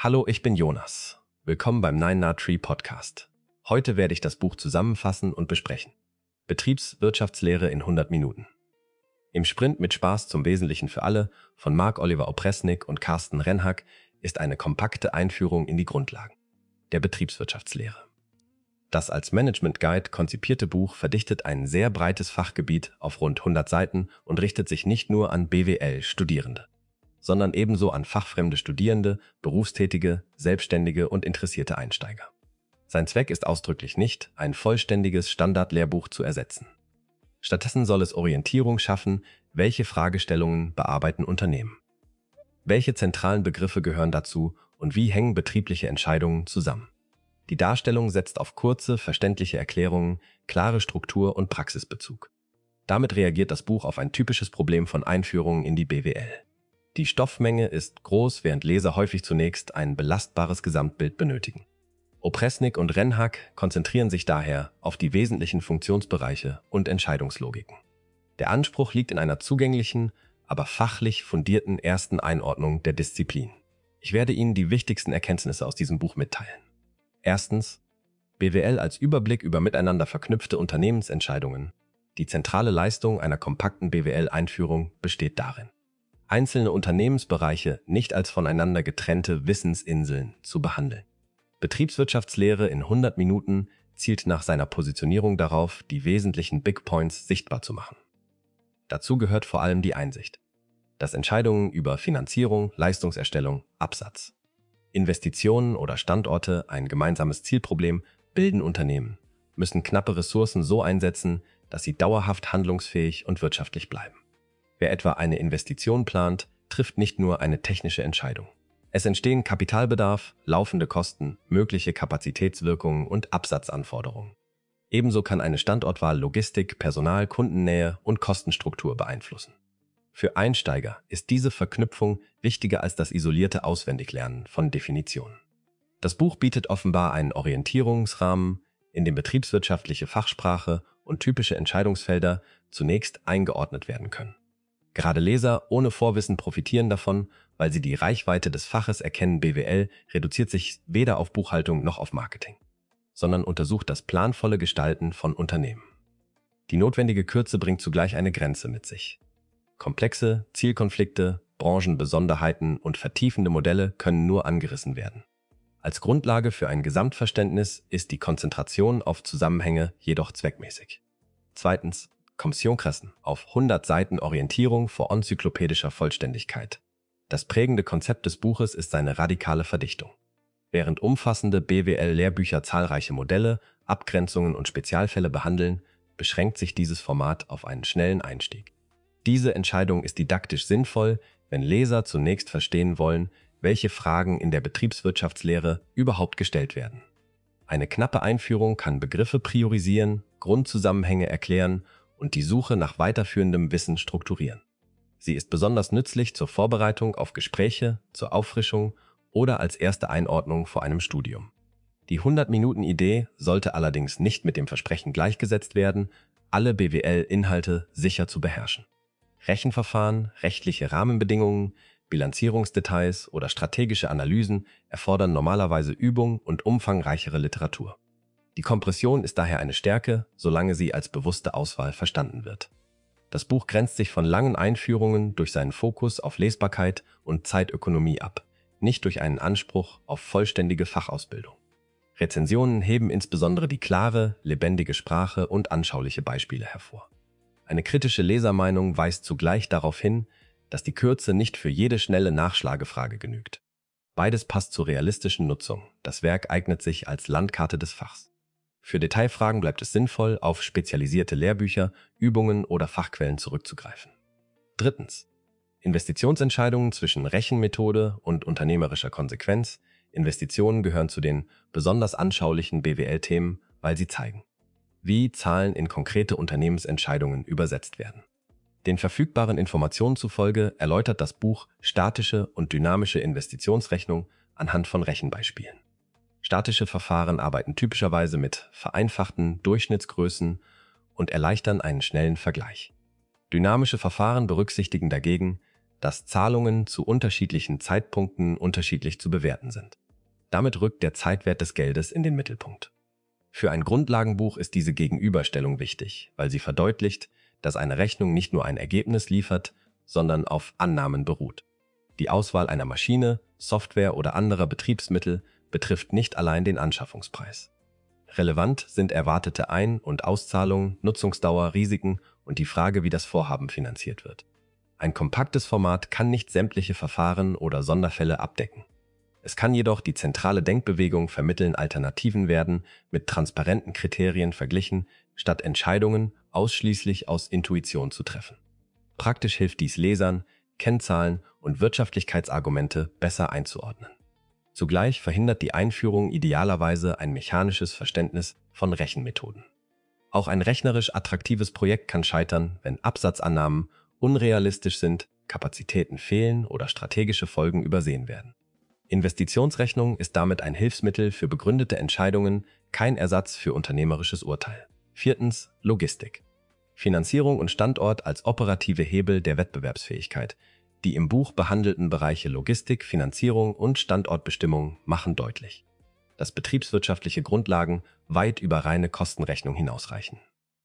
Hallo, ich bin Jonas. Willkommen beim 9na3 Podcast. Heute werde ich das Buch zusammenfassen und besprechen. Betriebswirtschaftslehre in 100 Minuten. Im Sprint mit Spaß zum Wesentlichen für alle von Marc-Oliver Opresnik und Carsten Rennhack ist eine kompakte Einführung in die Grundlagen der Betriebswirtschaftslehre. Das als Management Guide konzipierte Buch verdichtet ein sehr breites Fachgebiet auf rund 100 Seiten und richtet sich nicht nur an BWL-Studierende, sondern ebenso an fachfremde Studierende, Berufstätige, Selbstständige und interessierte Einsteiger. Sein Zweck ist ausdrücklich nicht, ein vollständiges Standardlehrbuch zu ersetzen. Stattdessen soll es Orientierung schaffen, welche Fragestellungen bearbeiten Unternehmen. Welche zentralen Begriffe gehören dazu und wie hängen betriebliche Entscheidungen zusammen? Die Darstellung setzt auf kurze, verständliche Erklärungen, klare Struktur und Praxisbezug. Damit reagiert das Buch auf ein typisches Problem von Einführungen in die BWL. Die Stoffmenge ist groß, während Leser häufig zunächst ein belastbares Gesamtbild benötigen. Opresnik und Rennhack konzentrieren sich daher auf die wesentlichen Funktionsbereiche und Entscheidungslogiken. Der Anspruch liegt in einer zugänglichen, aber fachlich fundierten ersten Einordnung der Disziplin. Ich werde Ihnen die wichtigsten Erkenntnisse aus diesem Buch mitteilen. Erstens, BWL als Überblick über miteinander verknüpfte Unternehmensentscheidungen. Die zentrale Leistung einer kompakten BWL-Einführung besteht darin, einzelne Unternehmensbereiche nicht als voneinander getrennte Wissensinseln zu behandeln. Betriebswirtschaftslehre in 100 Minuten zielt nach seiner Positionierung darauf, die wesentlichen Big Points sichtbar zu machen. Dazu gehört vor allem die Einsicht, dass Entscheidungen über Finanzierung, Leistungserstellung, Absatz, Investitionen oder Standorte ein gemeinsames Zielproblem bilden. Unternehmen müssen knappe Ressourcen so einsetzen, dass sie dauerhaft handlungsfähig und wirtschaftlich bleiben. Wer etwa eine Investition plant, trifft nicht nur eine technische Entscheidung. Es entstehen Kapitalbedarf, laufende Kosten, mögliche Kapazitätswirkungen und Absatzanforderungen. Ebenso kann eine Standortwahl Logistik, Personal, Kundennähe und Kostenstruktur beeinflussen. Für Einsteiger ist diese Verknüpfung wichtiger als das isolierte Auswendiglernen von Definitionen. Das Buch bietet offenbar einen Orientierungsrahmen, in dem betriebswirtschaftliche Fachsprache und typische Entscheidungsfelder zunächst eingeordnet werden können. Gerade Leser ohne Vorwissen profitieren davon, weil sie die Reichweite des Faches erkennen. BWL reduziert sich weder auf Buchhaltung noch auf Marketing, sondern untersucht das planvolle Gestalten von Unternehmen. Die notwendige Kürze bringt zugleich eine Grenze mit sich. Komplexe Zielkonflikte, Branchenbesonderheiten und vertiefende Modelle können nur angerissen werden. Als Grundlage für ein Gesamtverständnis ist die Konzentration auf Zusammenhänge jedoch zweckmäßig. Zweitens, Kommissionkrassen auf 100 Seiten Orientierung vor enzyklopädischer Vollständigkeit. Das prägende Konzept des Buches ist seine radikale Verdichtung. Während umfassende BWL-Lehrbücher zahlreiche Modelle, Abgrenzungen und Spezialfälle behandeln, beschränkt sich dieses Format auf einen schnellen Einstieg. Diese Entscheidung ist didaktisch sinnvoll, wenn Leser zunächst verstehen wollen, welche Fragen in der Betriebswirtschaftslehre überhaupt gestellt werden. Eine knappe Einführung kann Begriffe priorisieren, Grundzusammenhänge erklären und die Suche nach weiterführendem Wissen strukturieren. Sie ist besonders nützlich zur Vorbereitung auf Gespräche, zur Auffrischung oder als erste Einordnung vor einem Studium. Die 100-Minuten-Idee sollte allerdings nicht mit dem Versprechen gleichgesetzt werden, alle BWL-Inhalte sicher zu beherrschen. Rechenverfahren, rechtliche Rahmenbedingungen, Bilanzierungsdetails oder strategische Analysen erfordern normalerweise Übung und umfangreichere Literatur. Die Kompression ist daher eine Stärke, solange sie als bewusste Auswahl verstanden wird. Das Buch grenzt sich von langen Einführungen durch seinen Fokus auf Lesbarkeit und Zeitökonomie ab, nicht durch einen Anspruch auf vollständige Fachausbildung. Rezensionen heben insbesondere die klare, lebendige Sprache und anschauliche Beispiele hervor. Eine kritische Lesermeinung weist zugleich darauf hin, dass die Kürze nicht für jede schnelle Nachschlagefrage genügt. Beides passt zur realistischen Nutzung. Das Werk eignet sich als Landkarte des Fachs. Für Detailfragen bleibt es sinnvoll, auf spezialisierte Lehrbücher, Übungen oder Fachquellen zurückzugreifen. Drittens. Investitionsentscheidungen zwischen Rechenmethode und unternehmerischer Konsequenz. Investitionen gehören zu den besonders anschaulichen BWL-Themen, weil sie zeigen, wie Zahlen in konkrete Unternehmensentscheidungen übersetzt werden. Den verfügbaren Informationen zufolge erläutert das Buch statische und dynamische Investitionsrechnung anhand von Rechenbeispielen. Statische Verfahren arbeiten typischerweise mit vereinfachten Durchschnittsgrößen und erleichtern einen schnellen Vergleich. Dynamische Verfahren berücksichtigen dagegen, dass Zahlungen zu unterschiedlichen Zeitpunkten unterschiedlich zu bewerten sind. Damit rückt der Zeitwert des Geldes in den Mittelpunkt. Für ein Grundlagenbuch ist diese Gegenüberstellung wichtig, weil sie verdeutlicht, dass eine Rechnung nicht nur ein Ergebnis liefert, sondern auf Annahmen beruht. Die Auswahl einer Maschine, Software oder anderer Betriebsmittel betrifft nicht allein den Anschaffungspreis. Relevant sind erwartete Ein- und Auszahlungen, Nutzungsdauer, Risiken und die Frage, wie das Vorhaben finanziert wird. Ein kompaktes Format kann nicht sämtliche Verfahren oder Sonderfälle abdecken. Es kann jedoch die zentrale Denkbewegung vermitteln, Alternativen werden mit transparenten Kriterien verglichen, statt Entscheidungen ausschließlich aus Intuition zu treffen. Praktisch hilft dies Lesern, Kennzahlen und Wirtschaftlichkeitsargumente besser einzuordnen. Zugleich verhindert die Einführung idealerweise ein mechanisches Verständnis von Rechenmethoden. Auch ein rechnerisch attraktives Projekt kann scheitern, wenn Absatzannahmen unrealistisch sind, Kapazitäten fehlen oder strategische Folgen übersehen werden. Investitionsrechnung ist damit ein Hilfsmittel für begründete Entscheidungen, kein Ersatz für unternehmerisches Urteil. 4. Logistik. Finanzierung und Standort als operative Hebel der Wettbewerbsfähigkeit. Die im Buch behandelten Bereiche Logistik, Finanzierung und Standortbestimmung machen deutlich, dass betriebswirtschaftliche Grundlagen weit über reine Kostenrechnung hinausreichen.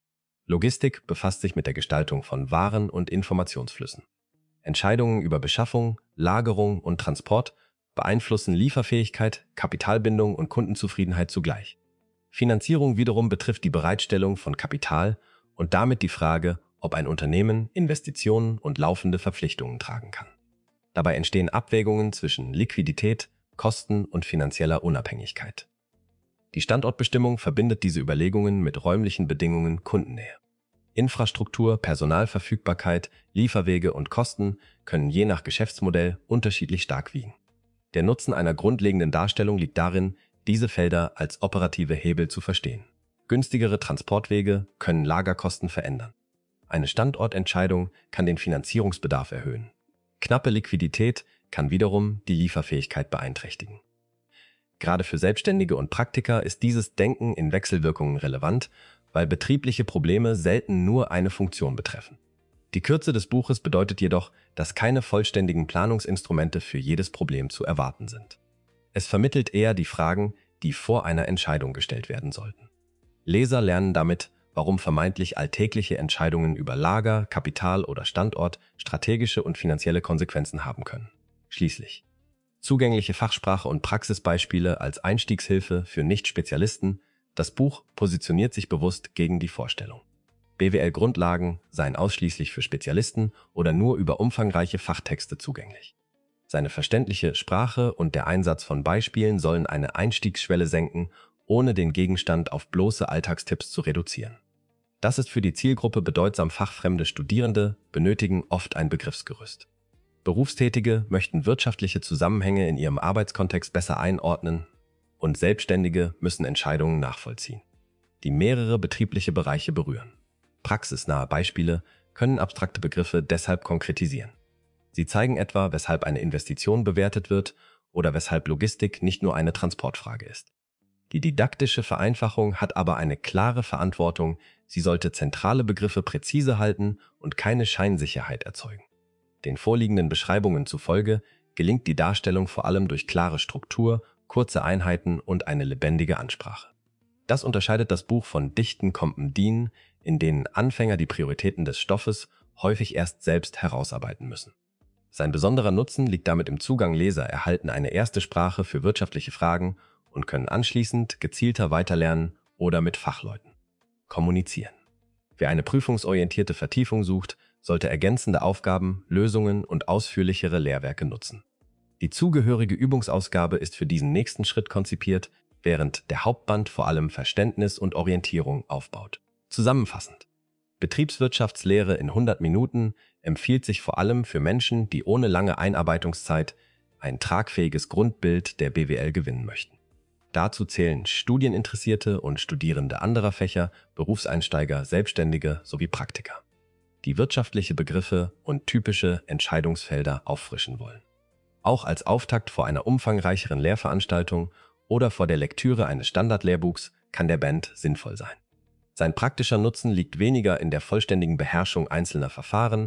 Logistik befasst sich mit der Gestaltung von Waren- und Informationsflüssen. Entscheidungen über Beschaffung, Lagerung und Transport beeinflussen Lieferfähigkeit, Kapitalbindung und Kundenzufriedenheit zugleich. Finanzierung wiederum betrifft die Bereitstellung von Kapital und damit die Frage, ob ein Unternehmen Investitionen und laufende Verpflichtungen tragen kann. Dabei entstehen Abwägungen zwischen Liquidität, Kosten und finanzieller Unabhängigkeit. Die Standortbestimmung verbindet diese Überlegungen mit räumlichen Bedingungen Kundennähe. Infrastruktur, Personalverfügbarkeit, Lieferwege und Kosten können je nach Geschäftsmodell unterschiedlich stark wiegen. Der Nutzen einer grundlegenden Darstellung liegt darin, diese Felder als operative Hebel zu verstehen. Günstigere Transportwege können Lagerkosten verändern. Eine Standortentscheidung kann den Finanzierungsbedarf erhöhen. Knappe Liquidität kann wiederum die Lieferfähigkeit beeinträchtigen. Gerade für Selbstständige und Praktiker ist dieses Denken in Wechselwirkungen relevant, weil betriebliche Probleme selten nur eine Funktion betreffen. Die Kürze des Buches bedeutet jedoch, dass keine vollständigen Planungsinstrumente für jedes Problem zu erwarten sind. Es vermittelt eher die Fragen, die vor einer Entscheidung gestellt werden sollten. Leser lernen damit, warum vermeintlich alltägliche Entscheidungen über Lager, Kapital oder Standort strategische und finanzielle Konsequenzen haben können. Schließlich zugängliche Fachsprache und Praxisbeispiele als Einstiegshilfe für Nicht-Spezialisten. Das Buch positioniert sich bewusst gegen die Vorstellung, BWL-Grundlagen seien ausschließlich für Spezialisten oder nur über umfangreiche Fachtexte zugänglich. Seine verständliche Sprache und der Einsatz von Beispielen sollen eine Einstiegsschwelle senken, ohne den Gegenstand auf bloße Alltagstipps zu reduzieren. Das ist für die Zielgruppe bedeutsam. Fachfremde Studierende benötigen oft ein Begriffsgerüst. Berufstätige möchten wirtschaftliche Zusammenhänge in ihrem Arbeitskontext besser einordnen und Selbstständige müssen Entscheidungen nachvollziehen, die mehrere betriebliche Bereiche berühren. Praxisnahe Beispiele können abstrakte Begriffe deshalb konkretisieren. Sie zeigen etwa, weshalb eine Investition bewertet wird oder weshalb Logistik nicht nur eine Transportfrage ist. Die didaktische Vereinfachung hat aber eine klare Verantwortung, sie sollte zentrale Begriffe präzise halten und keine Scheinsicherheit erzeugen. Den vorliegenden Beschreibungen zufolge gelingt die Darstellung vor allem durch klare Struktur, kurze Einheiten und eine lebendige Ansprache. Das unterscheidet das Buch von dichten Kompendien, in denen Anfänger die Prioritäten des Stoffes häufig erst selbst herausarbeiten müssen. Sein besonderer Nutzen liegt damit im Zugang. Leser erhalten eine erste Sprache für wirtschaftliche Fragen und können anschließend gezielter weiterlernen oder mit Fachleuten kommunizieren. Wer eine prüfungsorientierte Vertiefung sucht, sollte ergänzende Aufgaben, Lösungen und ausführlichere Lehrwerke nutzen. Die zugehörige Übungsausgabe ist für diesen nächsten Schritt konzipiert, während der Hauptband vor allem Verständnis und Orientierung aufbaut. Zusammenfassend: Betriebswirtschaftslehre in 100 Minuten empfiehlt sich vor allem für Menschen, die ohne lange Einarbeitungszeit ein tragfähiges Grundbild der BWL gewinnen möchten. Dazu zählen Studieninteressierte und Studierende anderer Fächer, Berufseinsteiger, Selbstständige sowie Praktiker, die wirtschaftliche Begriffe und typische Entscheidungsfelder auffrischen wollen. Auch als Auftakt vor einer umfangreicheren Lehrveranstaltung oder vor der Lektüre eines Standardlehrbuchs kann der Band sinnvoll sein. Sein praktischer Nutzen liegt weniger in der vollständigen Beherrschung einzelner Verfahren,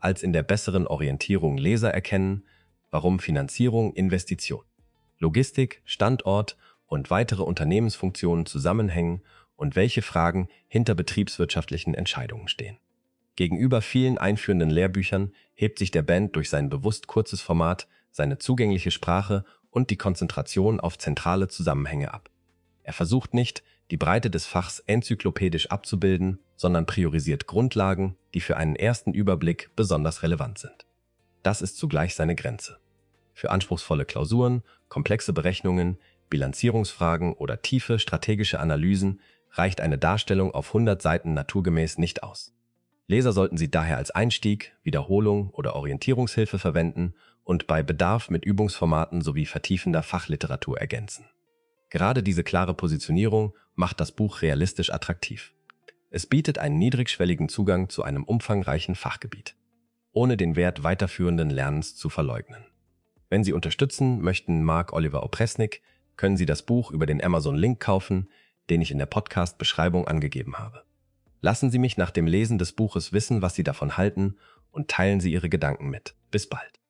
als in der besseren Orientierung Leser erkennen, warum Finanzierung, Investition, Logistik, Standort und weitere Unternehmensfunktionen zusammenhängen und welche Fragen hinter betriebswirtschaftlichen Entscheidungen stehen. Gegenüber vielen einführenden Lehrbüchern hebt sich der Band durch sein bewusst kurzes Format, seine zugängliche Sprache und die Konzentration auf zentrale Zusammenhänge ab. Er versucht nicht, die Breite des Fachs enzyklopädisch abzubilden, sondern priorisiert Grundlagen, die für einen ersten Überblick besonders relevant sind. Das ist zugleich seine Grenze. Für anspruchsvolle Klausuren, komplexe Berechnungen, Bilanzierungsfragen oder tiefe strategische Analysen reicht eine Darstellung auf 100 Seiten naturgemäß nicht aus. Leser sollten sie daher als Einstieg, Wiederholung oder Orientierungshilfe verwenden und bei Bedarf mit Übungsformaten sowie vertiefender Fachliteratur ergänzen. Gerade diese klare Positionierung macht das Buch realistisch attraktiv. Es bietet einen niedrigschwelligen Zugang zu einem umfangreichen Fachgebiet, ohne den Wert weiterführenden Lernens zu verleugnen. Wenn Sie unterstützen möchten Marc-Oliver Opresnik, können Sie das Buch über den Amazon-Link kaufen, den ich in der Podcast-Beschreibung angegeben habe. Lassen Sie mich nach dem Lesen des Buches wissen, was Sie davon halten, und teilen Sie Ihre Gedanken mit. Bis bald.